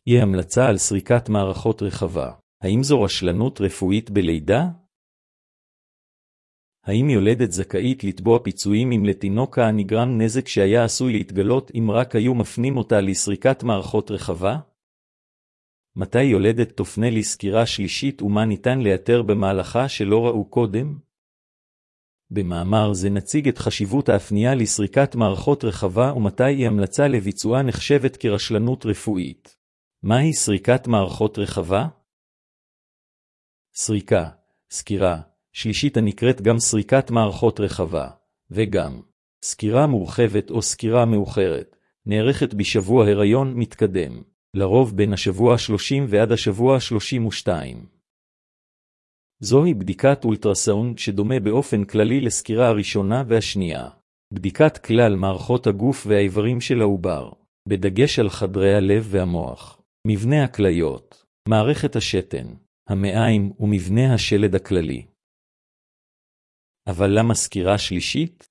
היא המלצה על סריקת מערכות רחבה. האם זו רשלנות רפואית בלידה? האם יולדת זכאית לתבוע פיצויים אם לתינוקה נגרם נזק שהיה עשוי להתגלות אם רק היו מפנים אותה לסריקת מערכות רחבה? מתי יולדת תופנה לסקירה שלישית ומה ניתן לאתר במהלכה שלא ראו קודם? במאמר זה נציג את חשיבות ההפניה לסריקת מערכות רחבה ומתי היא המלצה לביצועה נחשבת כרשלנות רפואית. מהי סריקת מערכות רחבה? סריקה, סקירה, שלישית הנקראת גם סריקת מערכות רחבה, וגם סקירה מורחבת או סקירה מאוחרת, נערכת בשבוע הריון מתקדם, לרוב בין השבוע ה-30 ועד השבוע ה-32. זוהי בדיקת אולטרסאונד שדומה באופן כללי לסקירה הראשונה והשנייה. בדיקת כלל מערכות הגוף והאיברים של העובר, בדגש על חדרי הלב והמוח, מבנה הכליות, מערכת השתן, המעיים ומבנה השלד הכללי. אבל למה סקירה שלישית?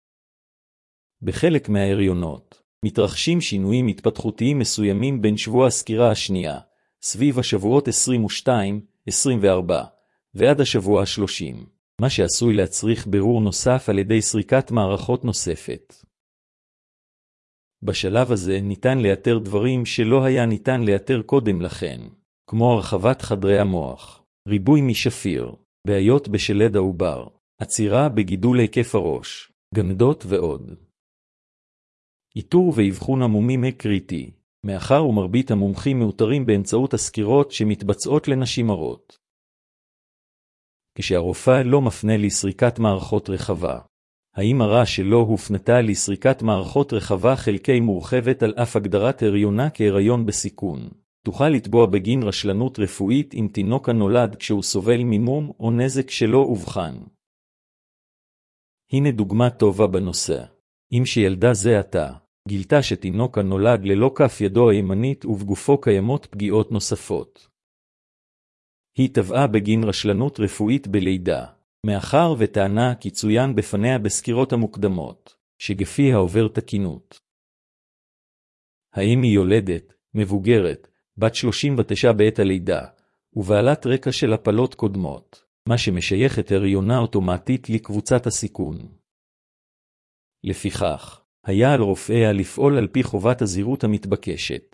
בחלק מההריונות מתרחשים שינויים התפתחותיים מסוימים בין שבוע הסקירה השנייה, סביב השבועות 22, 24, ועד השבוע ה-30, מה שעשוי להצריך בירור נוסף על ידי סריקת מערכות נוספת. בשלב הזה ניתן לאתר דברים שלא היה ניתן לאתר קודם לכן, כמו הרחבת חדרי המוח, ריבוי משפיר, בעיות בשלד העובר, עצירה בגידול היקף הראש, גמדות ועוד. איתור ואבחון המומים קריטי, מאחר ומרבית המומחים מאותרים באמצעות הסקירות שמתבצעות לנשים הרות. כשהרופא לא מפנה לסריקת מערכות רחבה, האם הרע שלא הופנתה לסריקת מערכות רחבה חלקי מורחבת על אף הגדרת הריונה כהריון בסיכון, תוכל לתבוע בגין רשלנות רפואית אם תינוק הנולד כשהוא סובל ממום או נזק שלא הובחן. הנה דוגמה טובה בנושא. אם שילדה זה עתה גילתה שתינוק הנולד ללא כף ידו הימנית ובגופו קיימות פגיעות נוספות. היא תבעה בגין רשלנות רפואית בלידה, מאחר וטענה כי צוין בפניה בסקירות המוקדמות, שגפיה עובר תקינות. האם היא יולדת, מבוגרת, בת 39 בעת הלידה, ובעלת רקע של הפלות קודמות, מה שמשייך את הריונה אוטומטית לקבוצת הסיכון. לפיכך, היה על רופאיה לפעול על פי חובת הזהירות המתבקשת.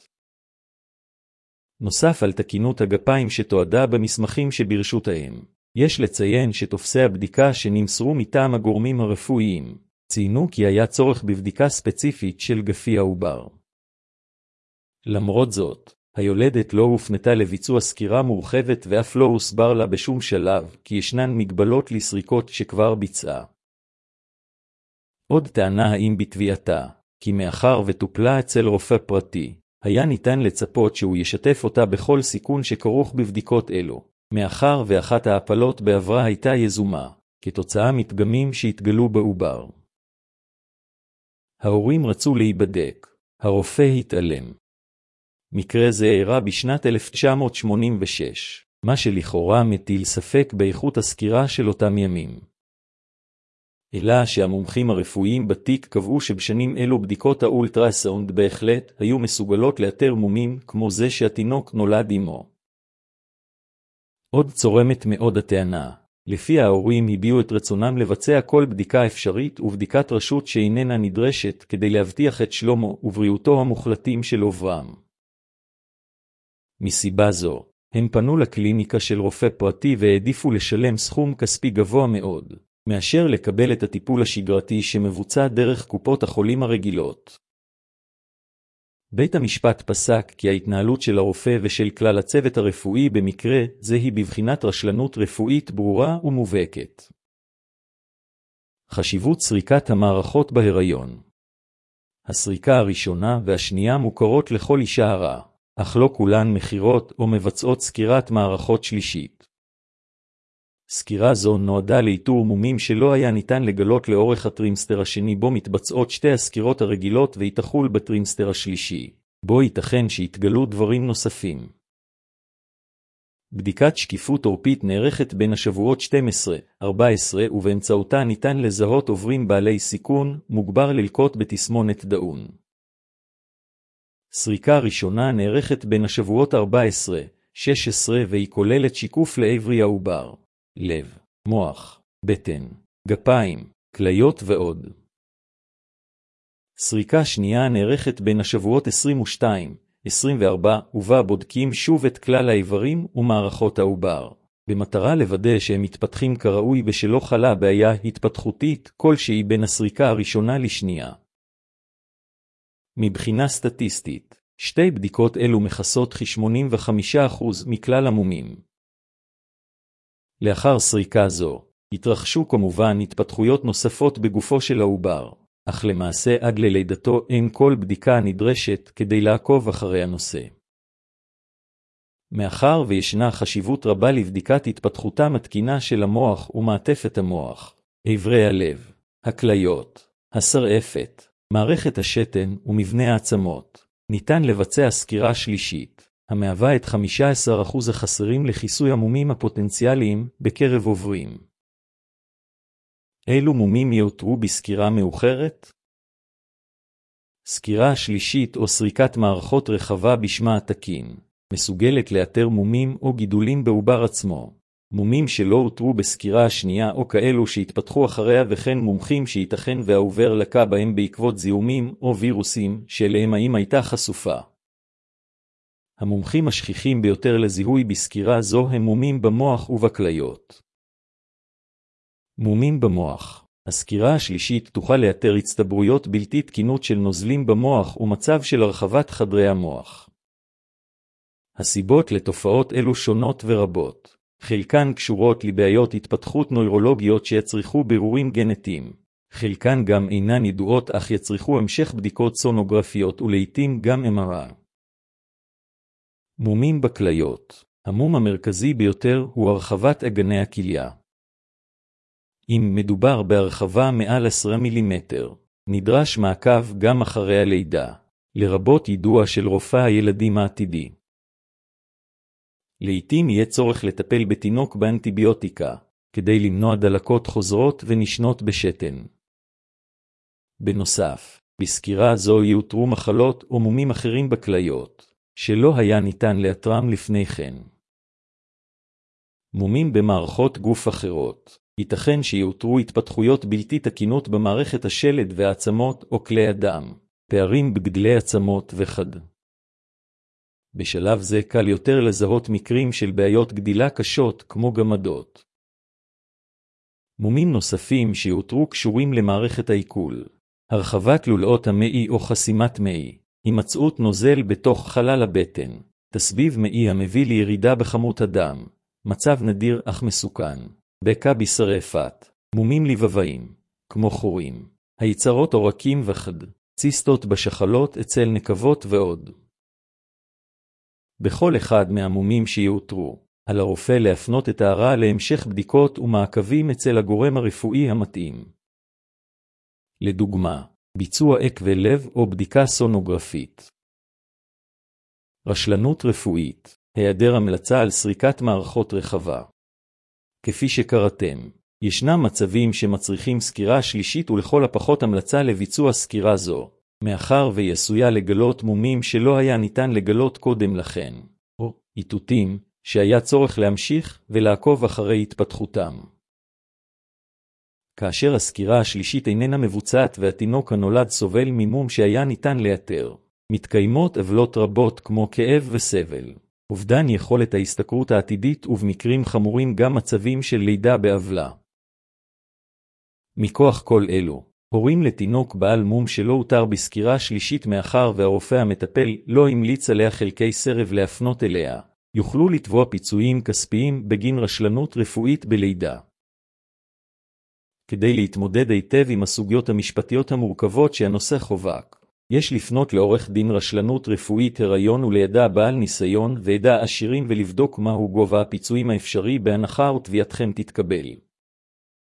נוסף על תקינות הגפיים שתועדה במסמכים שברשותהם, יש לציין שתופסי הבדיקה שנמסרו מטעם הגורמים הרפואיים, ציינו כי היה צורך בבדיקה ספציפית של גפי העובר. למרות זאת, היולדת לא הופנתה לביצוע סקירה מורחבת ואף לא הוסבר לה בשום שלב כי ישנן מגבלות לסריקות שכבר ביצעה. עוד טענה האם בתביעתה, כי מאחר וטופלה אצל רופא פרטי, היה ניתן לצפות שהוא ישתף אותה בכל סיכון שכרוך בבדיקות אלו, מאחר ואחת ההפלות בעברה הייתה יזומה, כתוצאה מתגמים שהתגלו בעובר. ההורים רצו להיבדק, הרופא התעלם. מקרה זה אירע בשנת 1986, מה שלכאורה מטיל ספק באיכות הסקירה של אותם ימים. אלא שהמומחים הרפואיים בתיק קבעו שבשנים אלו בדיקות האולטרסאונד בהחלט היו מסוגלות לאתר מומים כמו זה שהתינוק נולד עמו. עוד צורמת מאוד הטענה, לפי ההורים הביעו את רצונם לבצע כל בדיקה אפשרית ובדיקת רשות שאיננה נדרשת כדי להבטיח את שלומו ובריאותו המוחלטים של עוברם. מסיבה זו, הם פנו לקליניקה של רופא פרטי והעדיפו לשלם סכום כספי גבוה מאוד, מאשר לקבל את הטיפול השגרתי שמבוצע דרך קופות החולים הרגילות. בית המשפט פסק כי ההתנהלות של הרופא ושל כלל הצוות הרפואי במקרה זה היא בבחינת רשלנות רפואית ברורה ומובהקת. חשיבות סריקת המערכות בהיריון. הסריקה הראשונה והשנייה מוכרות לכל אישה הרה, אך לא כולן מכירות או מבצעות סקירת מערכות שלישית. סקירה זו נועדה לאיתור מומים שלא היה ניתן לגלות לאורך הטרימסטר השני בו מתבצעות שתי הסקירות הרגילות והיא תחול בטרימסטר השלישי, בו ייתכן שהתגלו דברים נוספים. בדיקת שקיפות עורפית נערכת בין השבועות 12-14 ובאמצעותה ניתן לזהות עוברים בעלי סיכון מוגבר ללקות בתסמונת דאון. סריקה ראשונה נערכת בין השבועות 14-16 והיא כוללת שיקוף לעברי העובר, לב, מוח, בטן, גפיים, כליות ועוד. סריקה שנייה נערכת בין השבועות 22-24 ובה בודקים שוב את כלל האיברים ומערכות העובר, במטרה לוודא שהם מתפתחים כראוי ושלא חלה בעיה התפתחותית כלשהי בין הסריקה הראשונה לשנייה. מבחינה סטטיסטית, שתי בדיקות אלו מכסות כ-85% מכלל המומים. לאחר סריקה זו, התרחשו כמובן התפתחויות נוספות בגופו של העובר, אך למעשה עד ללידתו אין כל בדיקה נדרשת כדי לעקוב אחרי הנושא. מאחר וישנה חשיבות רבה לבדיקת התפתחותם התקינה של המוח ומעטפת המוח, איברי הלב, הכליות, השרעפת, מערכת השתן ומבנה העצמות, ניתן לבצע סקירה שלישית, המהווה את 15% החסרים לכיסוי המומים הפוטנציאליים בקרב עוברים. אילו מומים יאותרו בסקירה מאוחרת? סקירה שלישית או סריקת מערכות רחבה בשמה התקין, מסוגלת לאתר מומים או גידולים בעובר עצמו. מומים שלא אותרו בסקירה השנייה או כאלו שהתפתחו אחריה וכן מומחים שייתכן והעובר לקה בהם בעקבות זיהומים או וירוסים שאליהם האם הייתה חשופה. המומחים השכיחים ביותר לזיהוי בסקירה זו הם מומים במוח ובכליות. מומים במוח. הסקירה השלישית תוכל לאתר הצטברויות בלתי תקינות של נוזלים במוח ומצב של הרחבת חדרי המוח. הסיבות לתופעות אלו שונות ורבות. חלקן קשורות לבעיות התפתחות נוירולוגיות שיצריכו בירורים גנטיים. חלקן גם אינן ידועות אך יצריכו המשך בדיקות סונוגרפיות ולעיתים גם MRI. מומים בכליות. המום המרכזי ביותר הוא הרחבת אגני הכליה. אם מדובר בהרחבה מעל 10 מילימטר, נדרש מעקב גם אחרי הלידה, לרבות יידוע של רופא הילדים העתידי. לעתים יהיה צורך לטפל בתינוק באנטיביוטיקה, כדי למנוע דלקות חוזרות ונשנות בשתן. בנוסף, בסקירה זו יאותרו מחלות או מומים אחרים בכליות, שלא היה ניתן לאתרם לפני כן. מומים במערכות גוף אחרות, ייתכן שיאותרו התפתחויות בלתי תקינות במערכת השלד והעצמות או כלי הדם, פערים בגדלי עצמות וכד. בשלב זה קל יותר לזהות מקרים של בעיות גדילה קשות כמו גמדות. מומים נוספים שיאותרו קשורים למערכת העיכול, הרחבת לולאות המעי או חסימת מעי, הימצאות נוזל בתוך חלל הבטן, תסביב מעי המביא לירידה בכמות הדם, מצב נדיר אך מסוכן, בקע בשרעפת, מומים לבביים, כמו חורים, היצרות עורקים וכד, ציסטות בשחלות אצל נקבות ועוד. בכל אחד מהמומים שיאותרו, על הרופא להפנות את הערה להמשך בדיקות ומעקבים אצל הגורם הרפואי המתאים. לדוגמה, ביצוע עקבי לב או בדיקה סונוגרפית. רשלנות רפואית, היעדר המלצה על סריקת מערכות רחבה. כפי שקראתם, ישנם מצבים שמצריכים סקירה שלישית ולכל הפחות המלצה לביצוע סקירה זו, מאחר והיא עשויה לגלות מומים שלא היה ניתן לגלות קודם לכן, או איתותים שהיה צורך להמשיך ולעקוב אחרי התפתחותם. כאשר הסקירה השלישית איננה מבוצעת והתינוק הנולד סובל ממום שהיה ניתן לאתר, מתקיימות עוולות רבות כמו כאב וסבל, אובדן יכולת ההסתכלות העתידית ובמקרים חמורים גם מצבים של לידה בעוולה. מכוח כל אלו, הורים לתינוק בעל מום שלא הותר בסקירה שלישית מאחר והרופא המטפל לא המליץ עליה חלקי סרב להפנות אליה, יוכלו לתבוע פיצויים כספיים בגין רשלנות רפואית בלידה. כדי להתמודד היטב עם הסוגיות המשפטיות המורכבות שהנושא חובק, יש לפנות לעורך דין רשלנות רפואית הריון ולידע בעל ניסיון וידע עשירים ולבדוק מהו גובה הפיצויים האפשרי בהנחה ותביעתכם תתקבל.